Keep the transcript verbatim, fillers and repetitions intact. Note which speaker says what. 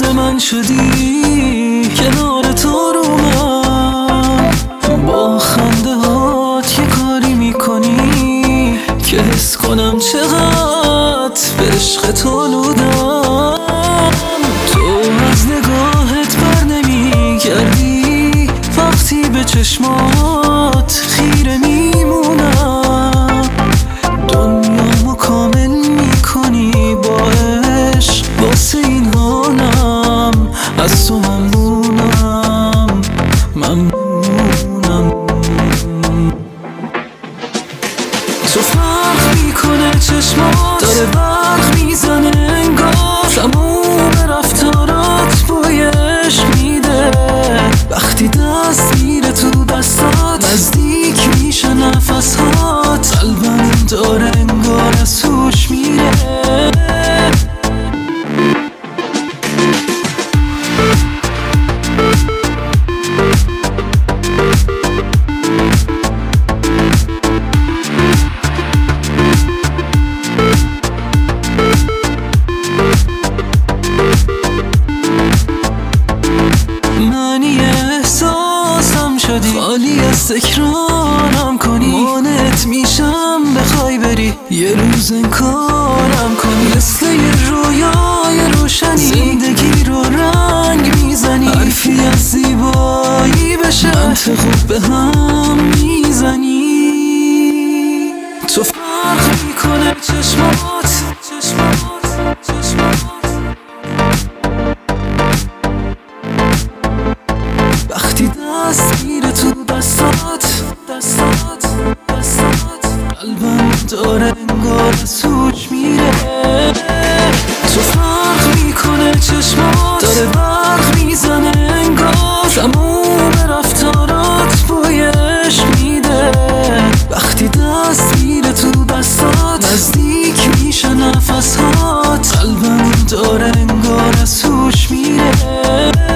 Speaker 1: من شدی، کنار تو رو من با خنده هات یه کاری میکنی که حس کنم چقدر به عشق تو نودم. تو از نگاهت بر نمیگردی، وقتی به چشمات خیره میمونم. دنیامو کامل میکنی با عشق، واسه این حالم از تو ممنونم ممنونم. تو فرق میکنه چشمات، داره برق میزنه انگار، تموم رفتارات بوی عشق میده. وقتی دست میره تو دستات، نزدیک میشه نفسات، قلبم داره انگار از هوش میره. معنی احساسم شدی، خالی از تکرارم کنی، مانعت میشم بخوای بری، یه روز انکارم کنی. مثل یه رویای روشنی، زندگی رو رنگ میزنی، حرفی از زیبایی بشه منطق به هم میزنی. تو فرق میکنه چشمات چشمات چشمات، وقتی دست میره تو دستات دستات دستات، قلبم داره انگار از هوش میره. تو فرق میکنه چشمات، داره برق میزنه انگار، تموم رفتارات بوی عشق میده. وقتی دست میره تو دستات، نزدیک میشه نفسات، قلبم داره انگار از هوش میره.